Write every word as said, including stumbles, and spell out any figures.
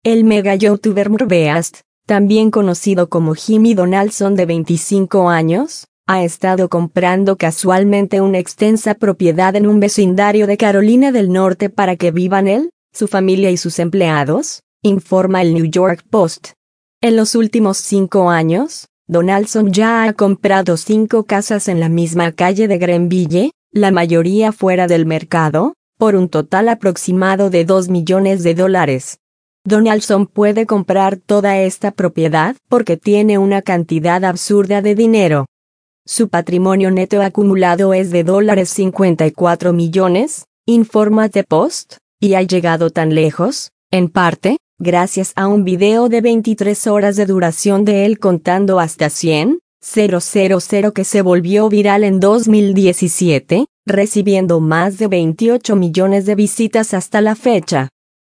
El mega youtuber Mrbeast, también conocido como Jimmy Donaldson de veinticinco años, ha estado comprando casualmente una extensa propiedad en un vecindario de Carolina del Norte para que vivan él, su familia y sus empleados, informa el New York Post. En los últimos cinco años, Donaldson ya ha comprado cinco casas en la misma calle de Greenville, la mayoría fuera del mercado, por un total aproximado de dos millones de dólares. Donaldson puede comprar toda esta propiedad porque tiene una cantidad absurda de dinero. Su patrimonio neto acumulado es de dólares cincuenta y cuatro millones, informa The Post, y ha llegado tan lejos, en parte, gracias a un video de veintitrés horas de duración de él contando hasta cien, que se volvió viral en dos mil diecisiete, recibiendo más de veintiocho millones de visitas hasta la fecha.